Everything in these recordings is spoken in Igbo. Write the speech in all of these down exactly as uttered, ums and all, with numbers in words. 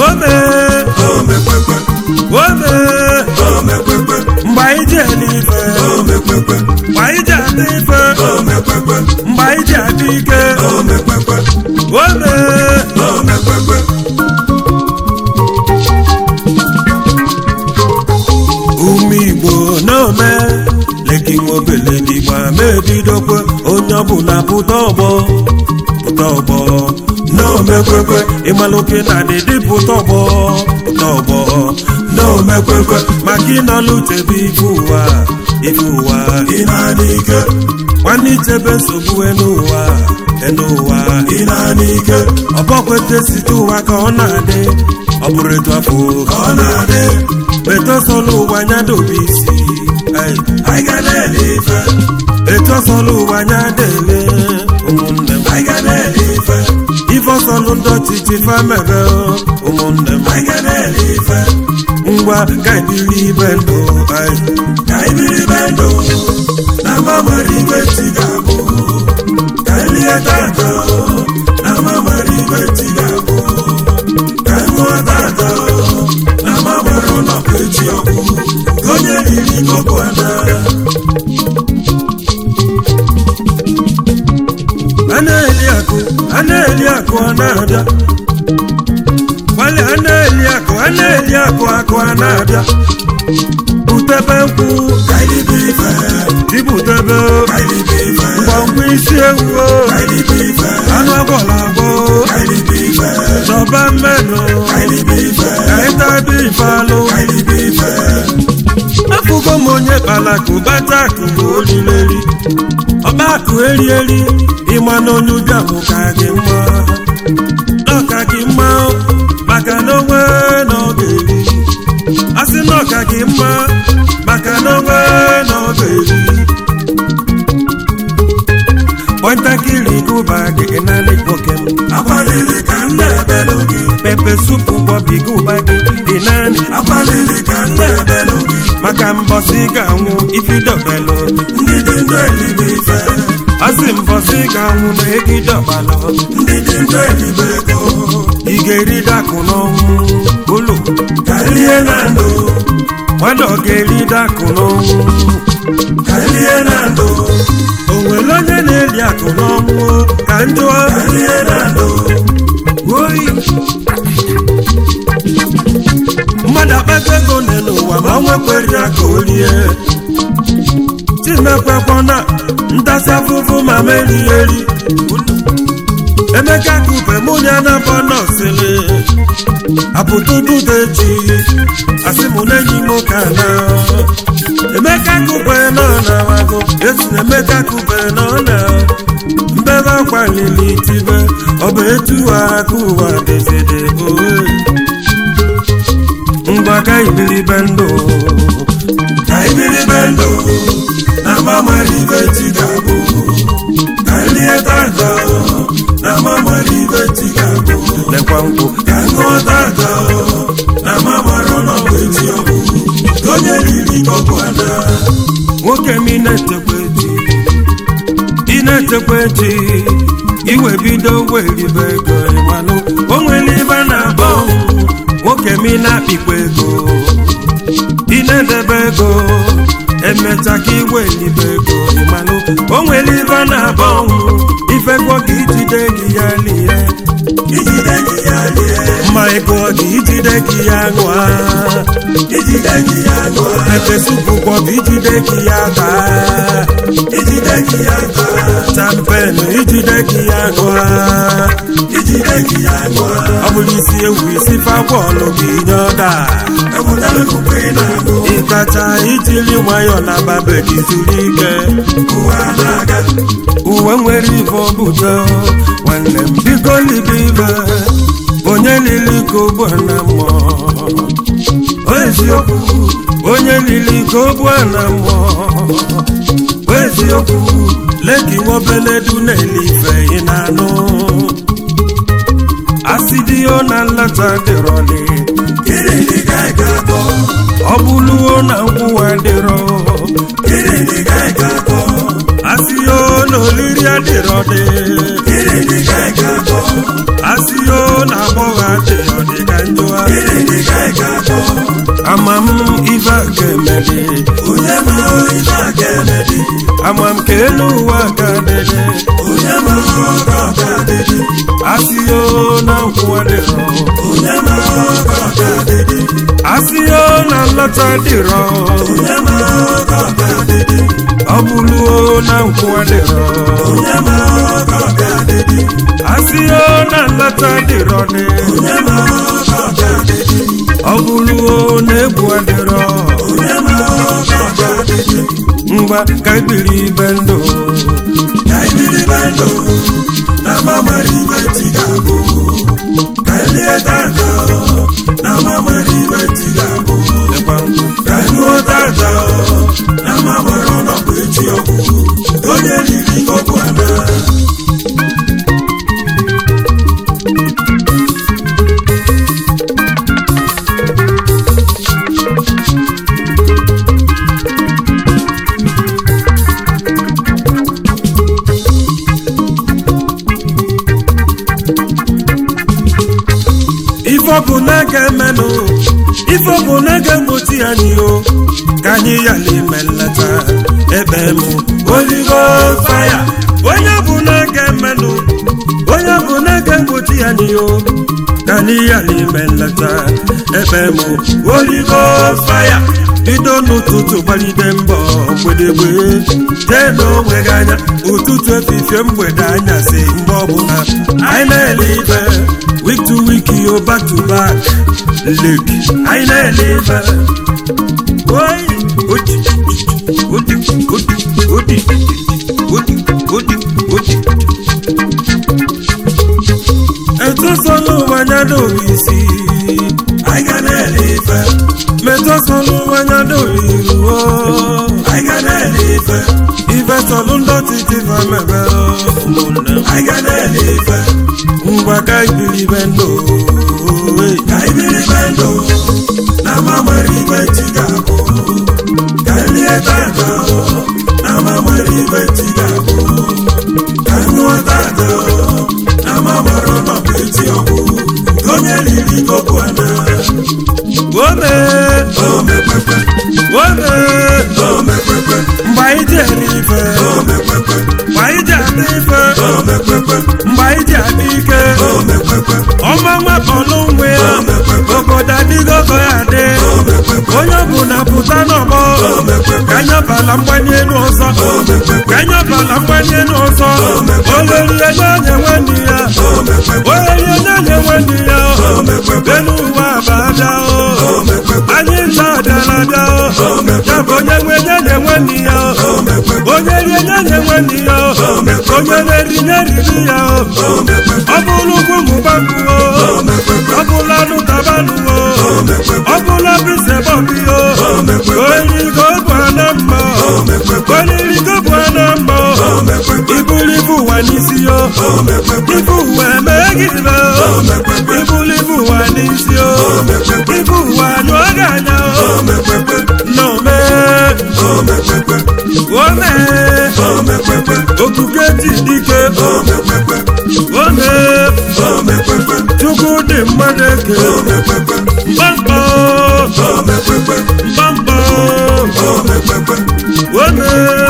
ome ome kwekwe ome ome kwekwe mgbe anyị ji ele ife ome kwekwe mgbe anyị ji adị ife ome kwekwe mgbe anyị ji adị ike ome kwekwe ome ome kwekwe ume Igbo n'ome leki nwobele digba mebidokwe onye ọbụla pụta ọgbọ pụta ọgbọ n'ome kwekwe ịmalụke na dịdị pụta ọgbọ pụta ọgbọ n'ome kwekwe maka ịnọlụ chebe ife ụwa ife ụwa ị na-adị ike nwanne ichebe nsogbu enu ụwa enu ụwa ị na-adị ike ọbọkwete site ụwa ka ọ na-adị ọ bụrụ etu afọ ka ọ na-adị etosọlụ ụwa nya dobe isi anyị ga na-ele ife etosọlụ ụwa nya dele ụmụnne m anyị ga na-ele ife ife ọsọlụ ndị ọchịchị famebe ụmụnne m anyị ga na-ele ife ngwa ka ibiri ibe ndụ anyị ka anyị biri be ndụ na mgbanwere ibe chi ga-abụ ka anyị lie tata na mgbanwere ibe chi ga-abụ ka anyị ṅụọ tata na mgbanwere ụlọkụ echi ọgwụ ka onye riri koko ana a na-eli akụ a na-eli akụ a na-abịa gbali a na-eli akụ a na-eli akụ akụ a na-abịa butebe nkwụ ka anyị libe ife dibutebe ka anyị libe ife ngwangwa isi ewu ka anyị libe ife anụ agwọla agwọ ka anyị libe ife chọba mmenụ ka anyị libe ife ka ịtabi ife alụ ka anyị libe ife afụgo m onye kpalakụ bata akụ bụ olileri ọba akụ eri eri ịma na onye ụbịamụ ka gị mma n'ọka gị mma maka na onwe na ọ ga-eri asị na ọka gị mma maka na onwe na ọ ga-eri kpọntakịrị gụba gị naanị nwoke m agbalịrị ka m na-ebelụ gị pepe supu bọbi gụba gị dị naanị agbalịrị ka m na-ebelụ gị maka mbọsị ga-anwụ ifidọbelụ ndị dị ndụ elibe ife asị mbọsị ga-anwụ na egidọbalụ ndị dị ndụ elibe ego ị ga-eri dakụ n'ọnwụ ụlọ ka elie na ndụ nwanne ọ ga-eri dakụ n'ọnwụ ka elie na ndụ o nwere onye na-eli akụ n'ọnwụ ka njụọ ka elie na ndụ oyi mmadụ akpata ego nọ n'ụwa ma ọ nwekwere aka orie chimekwekwana ndasị afụfụ ma merighị eri emeka kupe mụ ya na bọnọsịrị apụtụdudeji asị mụ na-enyi m ka na emeka kupe nọ na wago esi na emeka kupe nọ na mbebe akwalili tibe ọ bụ etu aka ụwa dezede oe ngwa ka ibiribe ndụ ka ibiri be ndụ na mgbanwere ibe chi ga-abụ ka elie tata na mgbanwere ibe chi ga-abụ lekwa nkwụ ka ṅụọ tata na mgbanwere ụlọkụ echi ọgwụ ka onye riri koko ana nwoke m ị na-echekwa echi ị na-echekwa echi iwe bido weribe ego ịmalụ o nwere ibe na-abọ nwoke m ị na-akpịkwa ego ị na-edebe ego emecha ka iwe elibe ego ịmalụ o nwere ibe na-abọ ifekwo ka ijide gị ya lie ijide gị ya lie mma ego gị ijide gị ya ṅụa ijide gị ya ṅụọ efesupụkwọ bụ ijide gị ya taa ijide gị ya taa champen ijide gị ya ṅụa ijide gị ya ṅụọ ọ bụrụ isi ewu isi fabọọlụ gị nye ọda ewutara ekuku ị na-agụ ịkacha ijiri nwayọọ na babe gị zuru ike ụwa na-aga uwe nwere ife ọbụta nwanne m biko libe ibe onye lili ka ogbu na mmụọ eziokwu onye lili ka ogbu na mmụọ eziokwu leki nwobeledu na-eli ife ị na-anụ asidio na nlata dịrọli gịnị dị ka ị ga-akọ ọ bụluo na nkwụwa dịrọ gịnị dị ka ị ga-akọ asio na olili adịrọdị gịnị dị ka ị ga-akọ asio na agbọghọ adịrọdị ka njụa ụwa ga-emedi onye ma ife ga-emedi ama m ka elu ụwa ga-adịdị onye ma ọgọ ga-adịdị asịyo na nkwụ adịrọ onye ma ọgọ ga-adịdị asịyo na nlọta dịrọ onye ma ọgọ ga-adịdị ọ bụluo na nkwụ adịrọ onye ma ọgọ ga-adịdị asịyo na nlọta dịrọ dị onye ma ọgọ ga-adịdị ọ bụluo na egwu adịrọ onye ma ọgọ ga-adịdị ngwa ka ibiri ibe ndụ ka ibiri ibe ndụ na mamari ibe ti ga-abụ ka elie tata na mamari ibe ti ga-abụ ka ịṅụọ tata na mamari ọnọbụ echi ọgwụ onye riri ọgwụ ana ife bụ na ga-emenụ ife bụ na ga-egbochi anyị o ka anyị ya n'ime nleta ebe m oligo faya onye bụ na ga-emenụ onye bụ na ga-egbochi anyị o ka anyị ya n'ime nleta ebe m oligo faya bido n'ụtụtụ gbalide mbọ mgbedegbe jee n'onwe gị anya ụtụtụ efifie mgbede anyasị mgbe ọbụla anyị na-ele ife week to week yo back to back look I live boy odi odi odi odi odi odi odi eto solo wanya do isi I can live meto solo wanya do iwo I can live ife solo ndo titi fa mebe I can live ngwa ka ibiri bendo ka ibiri bendo na mamari ibe ti ga-abụ ka elie tata na mamari ibe ti ga-abụ ka ịṅụọ tata na mamari ọnọbụ echi ọgwụ onye riri ọgwụ ana wome omekpekpe wome omekpekpe mgbe anyị ji eri ife omekpekpe mgbe anyị ji adị ife omekpekpe mgbe anyị ji adị ike omekpekpe ọma nwakpọlụ nwe ya obodo adịgogo ya adị onye ọbụla pụta n'ọgbọ ka nyabala mgbanye elu ọzọ ka nyabala mgbanye elu ọzọ olerie na-anye nwanne ya olerie na-anye nwanne ya elu ụwa abada anyị nta adala bịa ya bụ onye nwe nye nwanne ya onye rie nye nwanne ya onye na-eri na-eriri ya ọ bụrụ ugwu mụbakụ ọ bụla nụtabanụ ọ bụla bisebọbi oyirigo bụ ana mma oyirigo bụ ana mma ibulu ibu ụwa n'isi yo ibu ụwa emegidebe ibulu ibu ụwa n'isi yo ibu ụwa nyụọ gị anya n'ome ome okuke ji dike ome chukwu dị mmadụ eke mgbamgbọ mgbamgbọ ome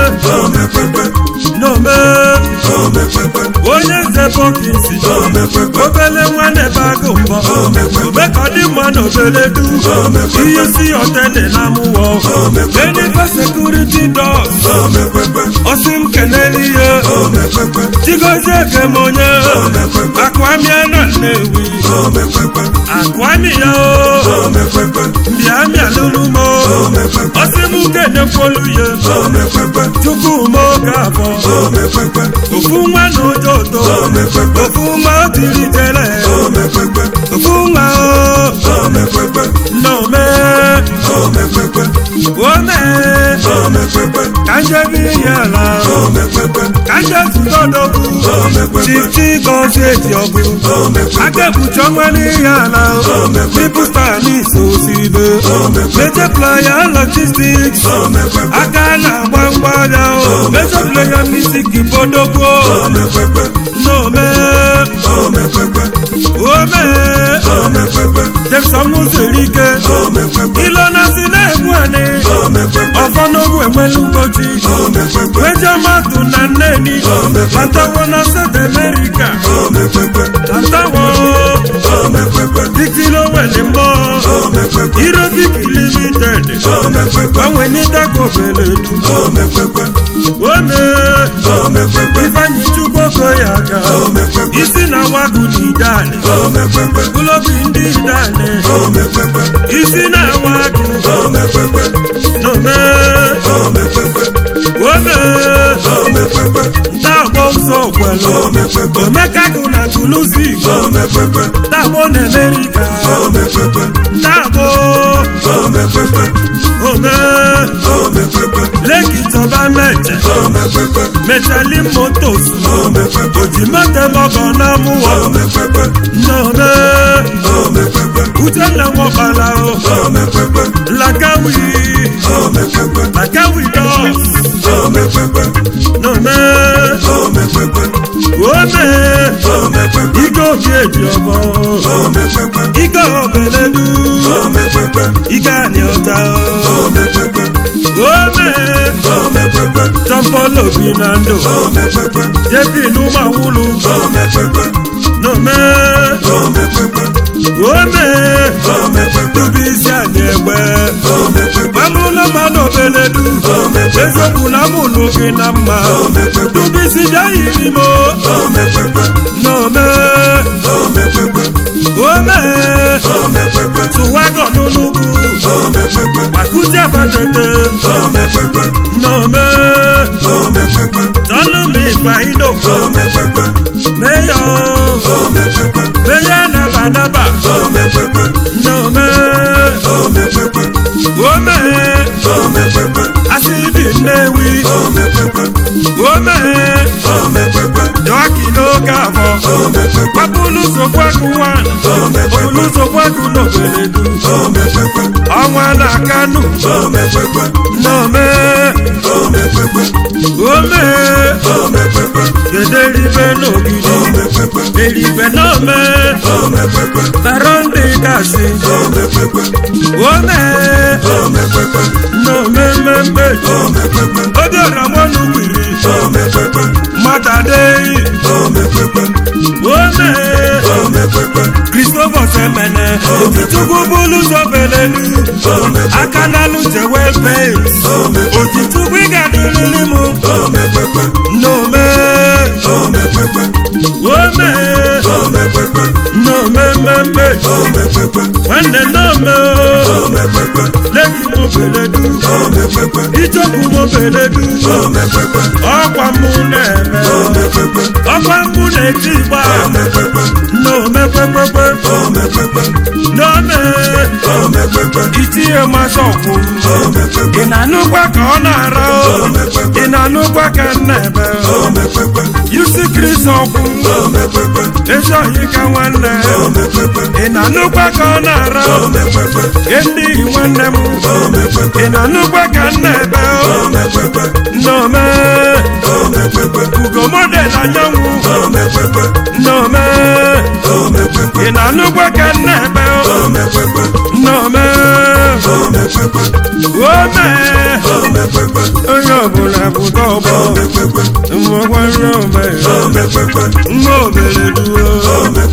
n'ome onye nze bọkisi obele nwanne bago mbọ omekọdị mma na obele du ihe si ọtele na mụwọ enife sekuriti dọs ọsị m keneli ihe chigozie kem onye akwamịa na Nnewi akwamịa o mbịamịa lụlụmo ọsị m kenekwolu ya chukwu m oge abọ ofu nwa na ụjọ ụtọ ofu nwa o tiri jere ofu nwa o n'ome ome ka njebe ihe ala ka nje zụtọdogwu chichi gọzie eji ọgụ aka ekpuchi ọnwa n'ihe ala triple star n'isi osibe meje playa logistics aka na-agba mgbada meje playa music bodogwo n'ome ome Jackson mụziri ike ilo na si na-egwu anị ọfọ n'ogwu enwelu mgbochi wejematu na nneni atawo na South America atawo dikilo wele mbọ Irobik Limited gbanwe n'ịdako beledu ome Ifeanyi Chukwuoko ya aka isi na wagu n'idane ulobi ndị idane isi na wagu n'ome ome ntaagbo ụzọ kwelu omekagụ na Tuluzi ntaagbo na America ntaagbo ome Leki Toba meche mechali motos oji mete logo na muwa n'ome Uchenna Nwokala o Lakawi Lakawi dos n'ome ome Iko Obi Obo Iko Obeledu Iko Aniota ome Tampolo Binando Jepi Numa Wulu n'ome ome Tubisi Anyegbe Mamula Mano Beledu Ezoku na mulu gina mma Tubisi Jayi Mo n'ome ome Tuwago Nunubu Makuja Batete n'ome Tolumi Faido Meyo Meyo Naba Naba n'ome ome Asibi Nnewi ome Yoaki n'Okafọ Wapulu Sokwaku wan Wapulu Sokwaku n'Obeledu Ọnwa na Kanu n'ome ome Gederibe n'Ogidi Eribe n'ome Taronde Kasi ome n'ome mmemme Obiora Nwanukwiri Matadei ome Christopher Semene Ojitukwu bulu Sobelelu Akanalu Jewel Pace Ojitukwu Igadulilimu n'ome ome n'ome mmemme Nwanne n'ome Leki Mobeledu Ichokwu Mobeledu Ọkwa mụ na-eme Ọkwa mụ na-eti igba n'ome kwekwe n'ome itinye mmasị ọkwụ ị na-anụkwa ka ọ na-ara ị na-anụkwa ka nna-ebe yusi Chris ọkwụ ezi ohi ka nwanne ị na-anụkwa ka ọ na-ara ndị nwanne m ị na-anụkwa ka nna-ebe n'ome Ugo model anyanwụ n'ome ị na-anụkwa ka nna-ebe n'ome ome onye ọbụla pụta ọgbọ mmọgwa nrọme nwa Obeledu